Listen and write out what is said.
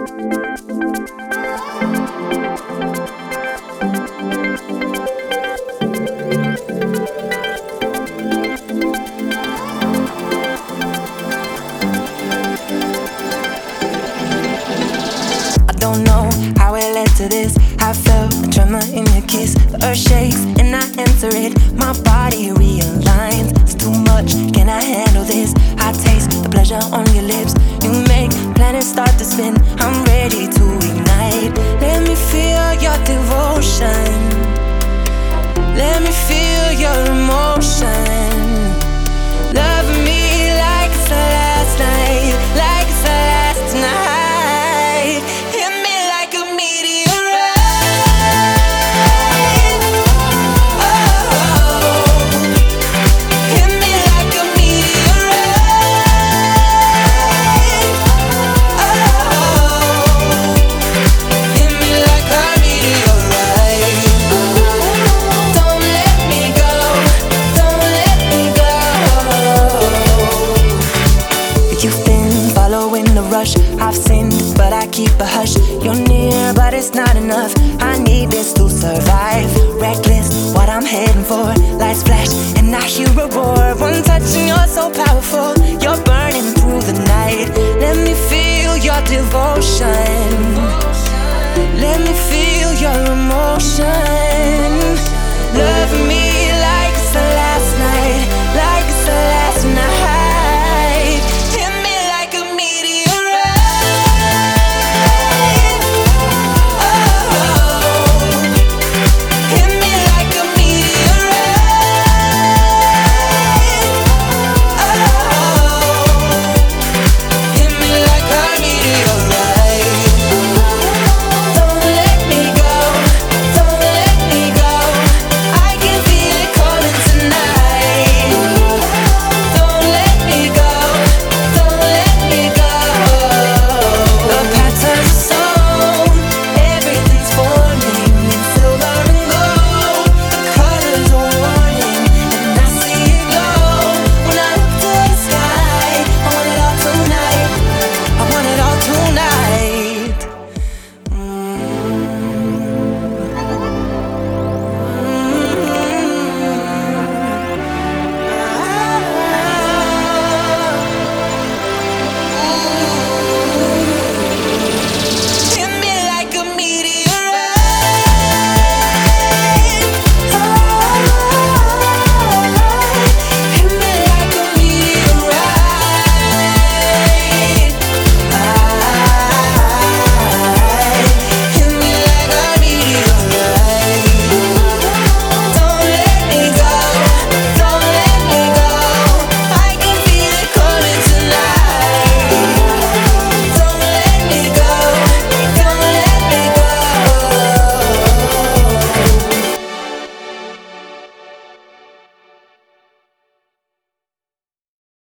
Don't know how it led to this. I felt a tremor in your kiss. The earth shakes and I answer it. My body realigns. It's too much, can I handle this? I taste the pleasure on your lips. You make planets start to spin. I'm ready to ignite. Let me feel your devotion. Let me feel your emotion. Love me like it's the last night, like it's the last night. I've sinned, but I keep a hush. You're near, but it's not enough. I need this to survive. Reckless, what I'm heading for. Lights flash, and I hear a roar. One touch and you're so powerful. You're burning through the night. Let me feel your devotion. Let me feel your emotion.